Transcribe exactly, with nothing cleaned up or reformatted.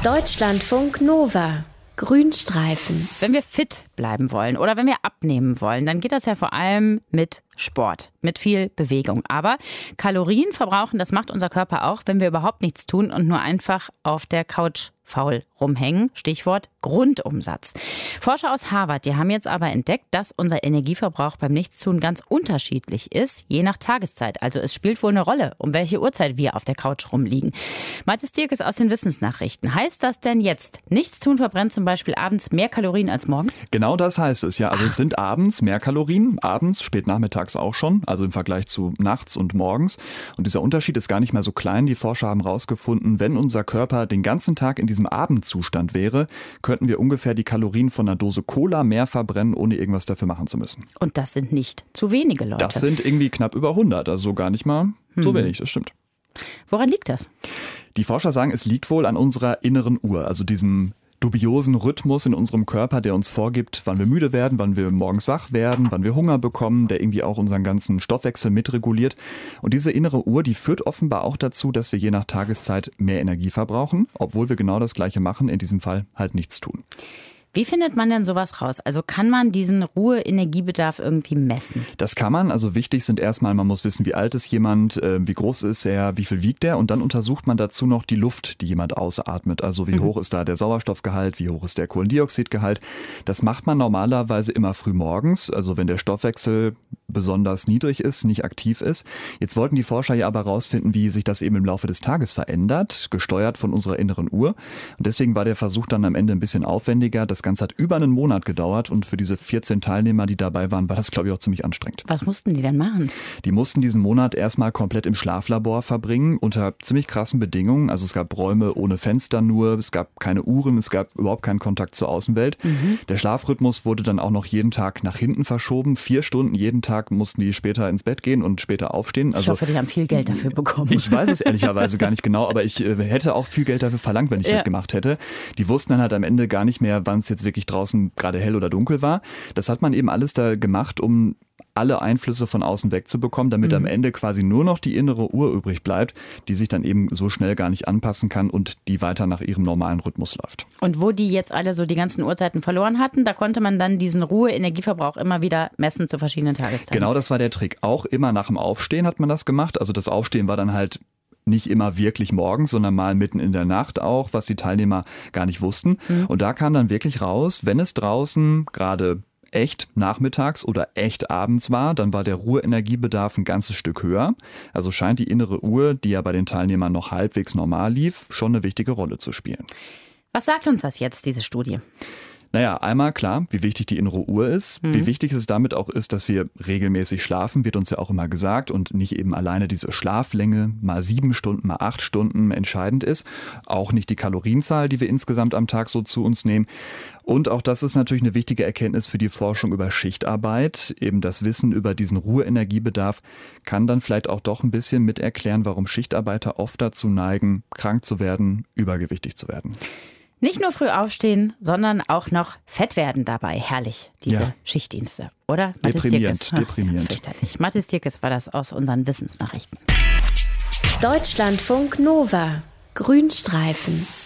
Deutschlandfunk Nova. Grünstreifen. Wenn wir fit bleiben wollen oder wenn wir abnehmen wollen, dann geht das ja vor allem mit Sport, mit viel Bewegung. Aber Kalorien verbrauchen, das macht unser Körper auch, wenn wir überhaupt nichts tun und nur einfach auf der Couch faul rumhängen. Stichwort Grundumsatz. Forscher aus Harvard, die haben jetzt aber entdeckt, dass unser Energieverbrauch beim Nichtstun ganz unterschiedlich ist, je nach Tageszeit. Also es spielt wohl eine Rolle, um welche Uhrzeit wir auf der Couch rumliegen. Mathis Dierkes aus den Wissensnachrichten. Heißt das denn jetzt, Nichtstun verbrennt zum Beispiel abends mehr Kalorien als morgens? Genau das heißt es, ja. Also es sind abends mehr Kalorien, abends, spät nachmittags auch schon, also im Vergleich zu nachts und morgens. Und dieser Unterschied ist gar nicht mehr so klein. Die Forscher haben herausgefunden, wenn unser Körper den ganzen Tag in diesem Abendzustand wäre, könnten wir ungefähr die Kalorien von einer Dose Cola mehr verbrennen, ohne irgendwas dafür machen zu müssen. Und das sind nicht zu wenige Leute. Das sind irgendwie knapp über hundert, also gar nicht mal so hm. wenig, das stimmt. Woran liegt das? Die Forscher sagen, es liegt wohl an unserer inneren Uhr, also diesem dubiosen Rhythmus in unserem Körper, der uns vorgibt, wann wir müde werden, wann wir morgens wach werden, wann wir Hunger bekommen, der irgendwie auch unseren ganzen Stoffwechsel mitreguliert. Und diese innere Uhr, die führt offenbar auch dazu, dass wir je nach Tageszeit mehr Energie verbrauchen, obwohl wir genau das Gleiche machen, in diesem Fall halt nichts tun. Wie findet man denn sowas raus? Also kann man diesen Ruhe-Energiebedarf irgendwie messen? Das kann man. Also wichtig sind erstmal, man muss wissen, wie alt ist jemand, wie groß ist er, wie viel wiegt er. Und dann untersucht man dazu noch die Luft, die jemand ausatmet. Also wie mhm. hoch ist da der Sauerstoffgehalt, wie hoch ist der Kohlendioxidgehalt. Das macht man normalerweise immer früh morgens, also wenn der Stoffwechsel besonders niedrig ist, nicht aktiv ist. Jetzt wollten die Forscher ja aber herausfinden, wie sich das eben im Laufe des Tages verändert, gesteuert von unserer inneren Uhr. Und deswegen war der Versuch dann am Ende ein bisschen aufwendiger. Das Ganze hat über einen Monat gedauert und für diese vierzehn Teilnehmer, die dabei waren, war das, glaube ich, auch ziemlich anstrengend. Was mussten die denn machen? Die mussten diesen Monat erstmal komplett im Schlaflabor verbringen, unter ziemlich krassen Bedingungen. Also es gab Räume ohne Fenster nur, es gab keine Uhren, es gab überhaupt keinen Kontakt zur Außenwelt. Mhm. Der Schlafrhythmus wurde dann auch noch jeden Tag nach hinten verschoben. Vier Stunden jeden Tag mussten die später ins Bett gehen und später aufstehen. Also, ich hoffe, die haben viel Geld dafür bekommen. Ich weiß es ehrlicherweise gar nicht genau, aber ich äh, hätte auch viel Geld dafür verlangt, wenn ich ja. mitgemacht hätte. Die wussten dann halt am Ende gar nicht mehr, wann es jetzt wirklich draußen gerade hell oder dunkel war. Das hat man eben alles da gemacht, um alle Einflüsse von außen wegzubekommen, damit mhm. am Ende quasi nur noch die innere Uhr übrig bleibt, die sich dann eben so schnell gar nicht anpassen kann und die weiter nach ihrem normalen Rhythmus läuft. Und wo die jetzt alle so die ganzen Uhrzeiten verloren hatten, da konnte man dann diesen Ruhe-Energieverbrauch immer wieder messen zu verschiedenen Tageszeiten. Genau, das war der Trick. Auch immer nach dem Aufstehen hat man das gemacht. Also das Aufstehen war dann halt nicht immer wirklich morgens, sondern mal mitten in der Nacht auch, was die Teilnehmer gar nicht wussten. Mhm. Und da kam dann wirklich raus, wenn es draußen gerade echt nachmittags oder echt abends war, dann war der Ruheenergiebedarf ein ganzes Stück höher. Also scheint die innere Uhr, die ja bei den Teilnehmern noch halbwegs normal lief, schon eine wichtige Rolle zu spielen. Was sagt uns das jetzt, diese Studie? Naja, einmal klar, wie wichtig die innere Uhr ist. Mhm. Wie wichtig es damit auch ist, dass wir regelmäßig schlafen, wird uns ja auch immer gesagt. Und nicht eben alleine diese Schlaflänge, mal sieben Stunden, mal acht Stunden entscheidend ist. Auch nicht die Kalorienzahl, die wir insgesamt am Tag so zu uns nehmen. Und auch das ist natürlich eine wichtige Erkenntnis für die Forschung über Schichtarbeit. Eben das Wissen über diesen Ruheenergiebedarf kann dann vielleicht auch doch ein bisschen mit erklären, warum Schichtarbeiter oft dazu neigen, krank zu werden, übergewichtig zu werden. Nicht nur früh aufstehen, sondern auch noch fett werden dabei. Herrlich, diese ja. Schichtdienste, oder? Deprimierend, Ach, deprimierend. Fürchterlich. Mathis Dierkes war das aus unseren Wissensnachrichten. Deutschlandfunk Nova. Grünstreifen.